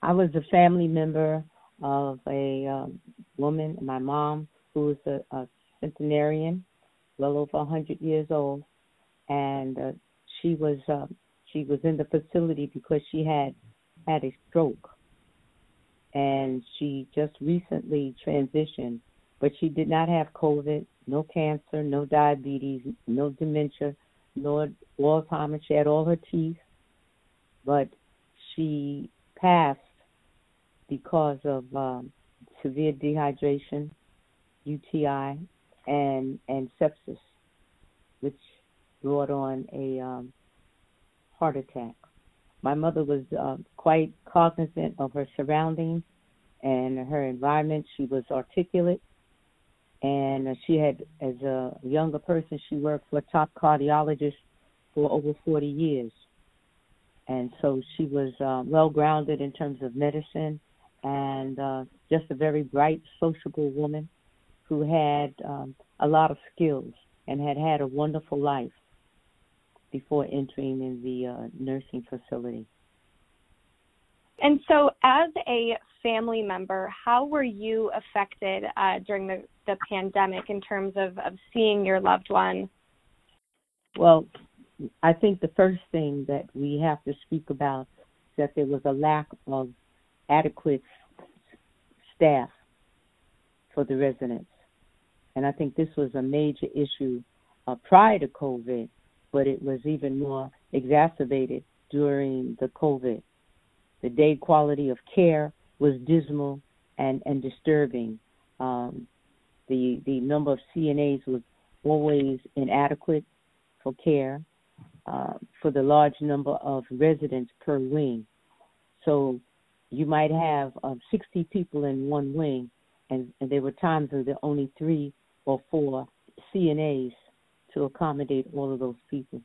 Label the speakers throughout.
Speaker 1: I was a family member of a woman, my mom, who was a centenarian, well over 100 years old, and she was she was in the facility because she had a stroke, and she just recently transitioned, but she did not have COVID, no cancer, no diabetes, no dementia, no Alzheimer's. She had all her teeth, but she passed because of severe dehydration, UTI, and sepsis, which brought on a heart attack. My mother was quite cognizant of her surroundings and her environment. She was articulate, and she had, as a younger person, she worked for a top cardiologist for over 40 years. And so she was well-grounded in terms of medicine and just a very bright, sociable woman who had a lot of skills and had a wonderful life before entering in the nursing facility.
Speaker 2: And so as a family member, how were you affected during the pandemic in terms of seeing your loved one?
Speaker 1: Well, I think the first thing that we have to speak about is that there was a lack of adequate staff for the residents. And I think this was a major issue prior to COVID, but it was even more exacerbated during the COVID. The day quality of care was dismal and disturbing. The number of CNAs was always inadequate for care for the large number of residents per wing. So you might have 60 people in one wing, and there were times when there were only 3 or 4 CNAs to accommodate all of those people.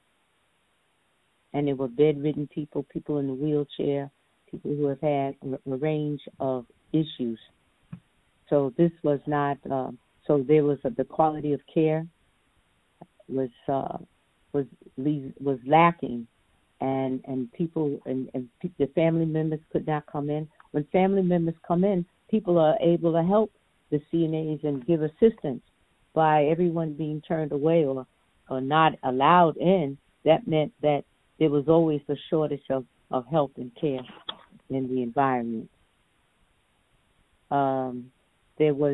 Speaker 1: And there were bedridden people, people in the wheelchair, people who have had a range of issues. So this was not, so there was the quality of care was lacking, and people and the family members could not come in. When family members come in, people are able to help the CNAs and give assistance. By everyone being turned away or not allowed in, that meant that there was always a shortage of help and care in the environment. There was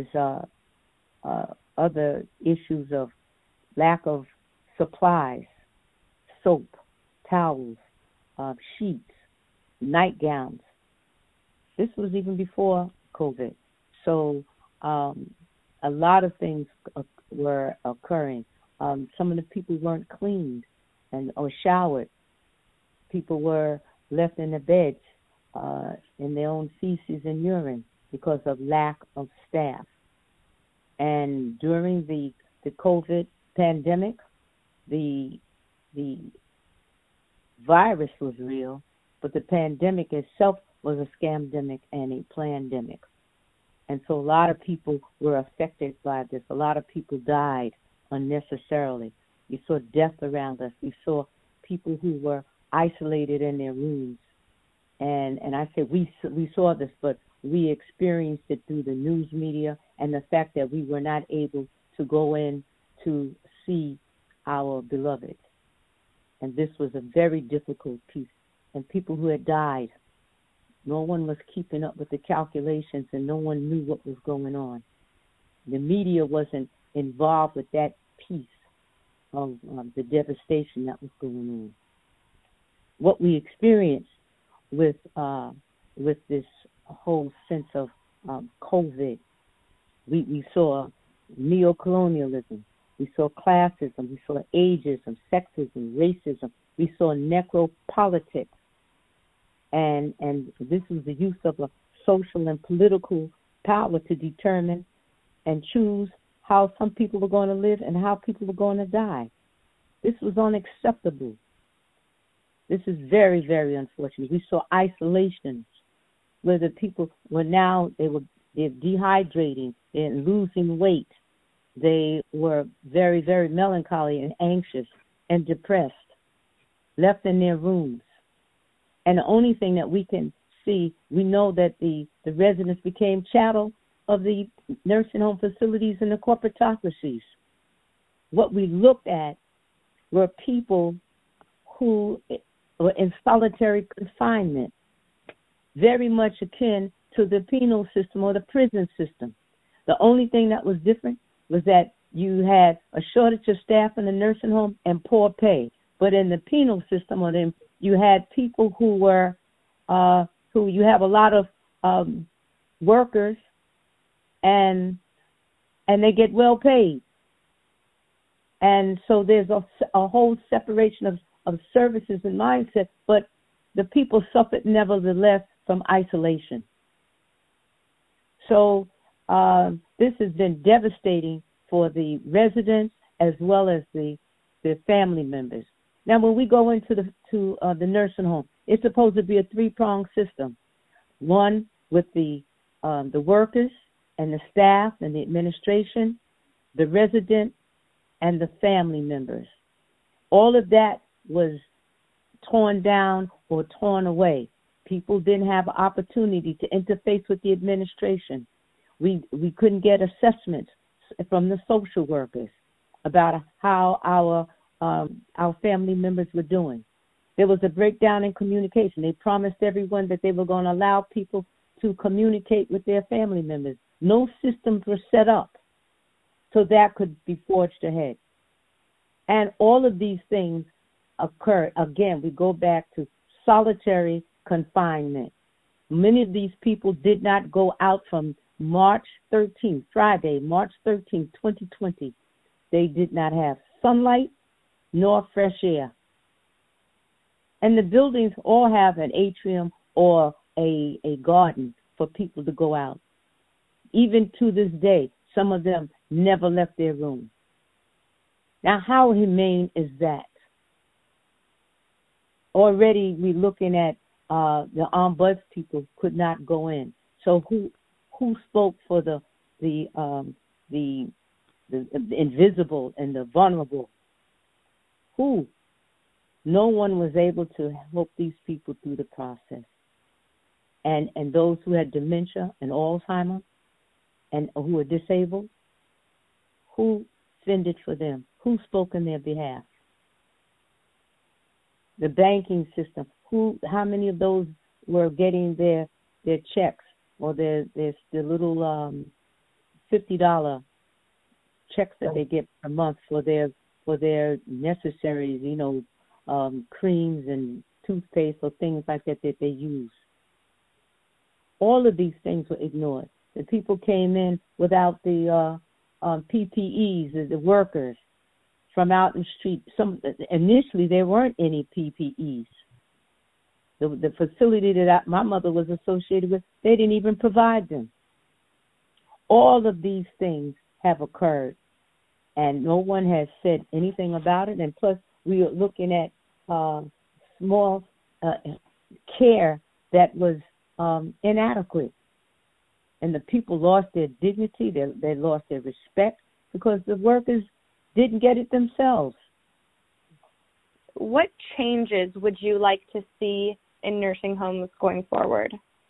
Speaker 1: other issues of lack of supplies, soap, towels, sheets, nightgowns. This was even before COVID. So a lot of things were occurring. Some of the people weren't cleaned or showered. People were left in the beds in their own feces and urine because of lack of staff. And during the COVID pandemic, the virus was real, but the pandemic itself was a scamdemic and a plandemic. And so a lot of people were affected by this. A lot of people died unnecessarily. We saw death around us. We saw people who were isolated in their rooms. And I say we saw this, but we experienced it through the news media and the fact that we were not able to go in to see our beloved. And this was a very difficult piece. And people who had died, no one was keeping up with the calculations, and no one knew what was going on. The media wasn't involved with that piece of the devastation that was going on. What we experienced with this whole sense of COVID, we saw neocolonialism, we saw classism, we saw ageism, sexism, racism, we saw necropolitics. And this is the use of a social and political power to determine and choose how some people were going to live and how people were going to die. This was unacceptable. This is very, very unfortunate. We saw isolation where the people were now, they're dehydrating, they're losing weight. They were very, very melancholy and anxious and depressed, left in their rooms. And the only thing that we can see, we know that the residents became chattel of the nursing home facilities and the corporatocracies. What we looked at were people who were in solitary confinement, very much akin to the penal system or the prison system. The only thing that was different was that you had a shortage of staff in the nursing home and poor pay. But in the penal system, you had people who were, who you have a lot of workers, and they get well paid. And so there's a whole separation of services and mindset, but the people suffered nevertheless from isolation. So this has been devastating for the residents as well as the family members. Now, when we go into the nursing home, it's supposed to be a three-pronged system. One with the workers and the staff and the administration, the resident, and the family members. All of that was torn down or torn away. People didn't have opportunity to interface with the administration. We couldn't get assessments from the social workers about how our family members were doing. There was a breakdown in communication. They promised everyone that they were going to allow people to communicate with their family members. No systems were set up so that could be forged ahead. And all of these things occurred. Again, we go back to solitary confinement. Many of these people did not go out from March 13th, Friday, March 13th, 2020. They did not have sunlight nor fresh air. And the buildings all have an atrium or a garden for people to go out. Even to this day, some of them never left their room. Now, how humane is that? Already we're looking at the ombuds people could not go in. So who spoke for the invisible and the vulnerable? Who? No one was able to help these people through the process. And those who had dementia and Alzheimer's and who were disabled, who fended for them? Who spoke in their behalf? The banking system, how many of those were getting their checks or their little $50 checks that they get per month for their necessaries, creams and toothpaste or things like that they use. All of these things were ignored. The people came in without the PPEs, the workers from out in the street. Initially there weren't any PPEs. The facility that my mother was associated with, they didn't even provide them. All of these things have occurred, and no one has said anything about it. And plus, we are looking at small care that was inadequate. And the people lost their dignity, they lost their respect because the workers didn't get it themselves.
Speaker 2: What changes would you like to see in nursing homes going forward?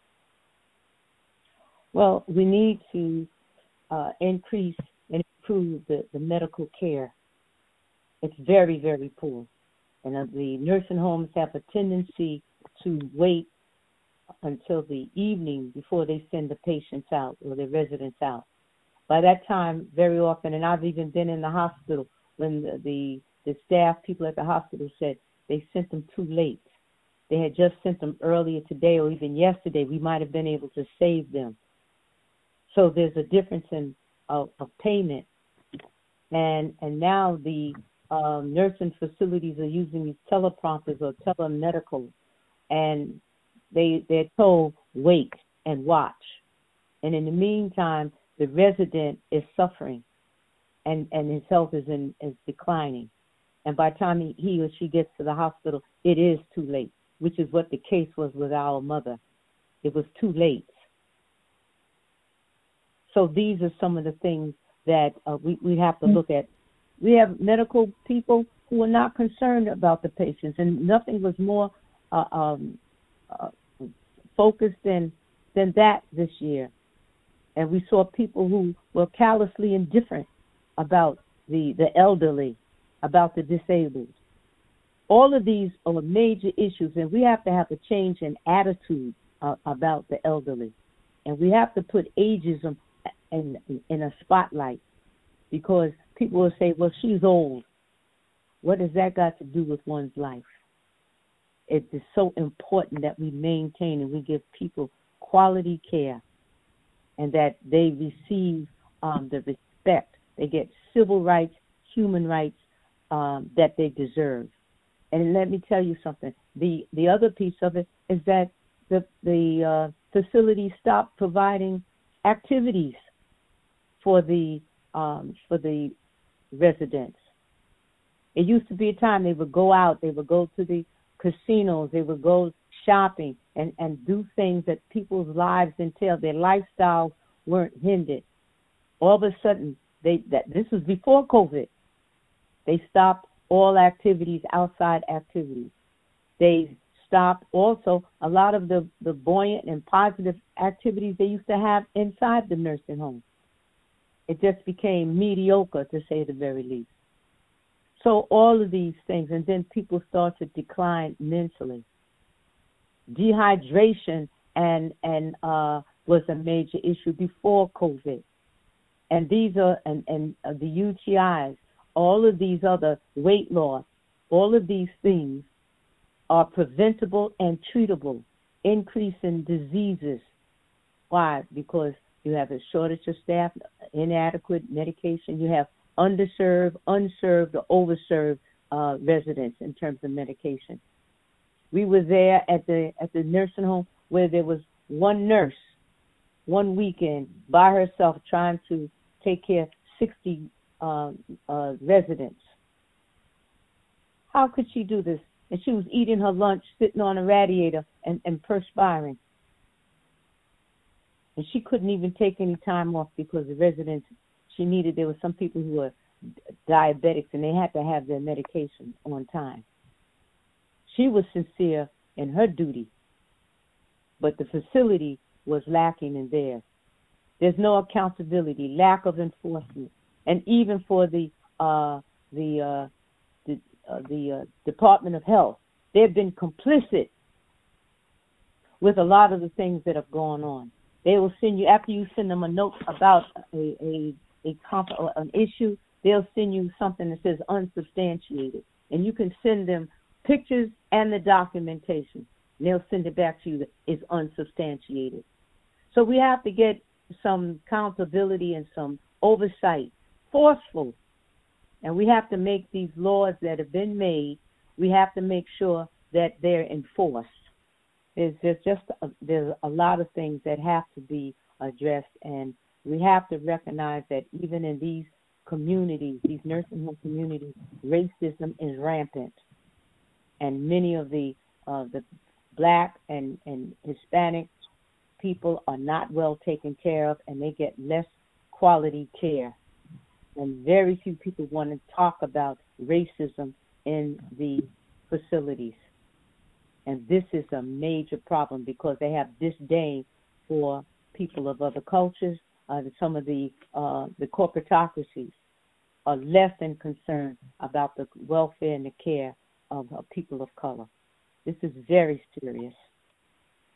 Speaker 1: Well, we need to increase and improve the medical care. It's very, very poor. And the nursing homes have a tendency to wait until the evening before they send the patients out or the residents out. By that time, very often, and I've even been in the hospital when the staff, people at the hospital said they sent them too late. They had just sent them earlier today or even yesterday. We might have been able to save them. So there's a difference in of payment. And now the nursing facilities are using these teleprompters or telemedical, and they're told wait and watch. And in the meantime, the resident is suffering, and his health is declining. And by the time he or she gets to the hospital, it is too late, which is what the case was with our mother. It was too late. So these are some of the things that we have to look at. We have medical people who are not concerned about the patients, and nothing was more focused than that this year. And we saw people who were callously indifferent about the elderly, about the disabled. All of these are major issues, and we have to have a change in attitude about the elderly. And we have to put ageism in a spotlight, because people will say, well, she's old. What has that got to do with one's life? It is so important that we maintain and we give people quality care, and that they receive the respect. They get civil rights, human rights that they deserve. And let me tell you something. The other piece of it is that the facility stopped providing activities for the residents. It used to be a time they would go out, they would go to the casinos, they would go shopping and do things that people's lives entailed. Their lifestyles weren't hindered. All of a sudden, this was before COVID. They stopped all activities, outside activities. They stopped also a lot of the buoyant and positive activities they used to have inside the nursing home. It just became mediocre, to say the very least. So all of these things, and then people start to decline mentally. Dehydration was a major issue before COVID, and these are and the UTIs, all of these other weight loss, all of these things are preventable and treatable. Increase in diseases. Why? Because you have a shortage of staff, inadequate medication. You have underserved, unserved, or overserved residents in terms of medication. We were there at the nursing home where there was one nurse, one weekend by herself trying to take care of 60 residents. How could she do this? And she was eating her lunch, sitting on a radiator and perspiring. And she couldn't even take any time off because the residents there were some people who were diabetics and they had to have their medication on time. She was sincere in her duty, but the facility was lacking in theirs. There's no accountability, lack of enforcement, and even for the Department of Health, they've been complicit with a lot of the things that have gone on. They will send you, after you send them a note about an issue, they'll send you something that says unsubstantiated, and you can send them pictures and the documentation. And they'll send it back to you that is unsubstantiated. So we have to get some accountability and some oversight, forceful. And we have to make these laws that have been made, we have to make sure that they're enforced. There's a lot of things that have to be addressed, and we have to recognize that even in these communities, these nursing home communities, racism is rampant. And many of the Black and Hispanic people are not well taken care of, and they get less quality care. And very few people want to talk about racism in the facilities. And this is a major problem because they have disdain for people of other cultures. Some of the corporatocracies are less than concerned about the welfare and the care of people of color. This is very serious.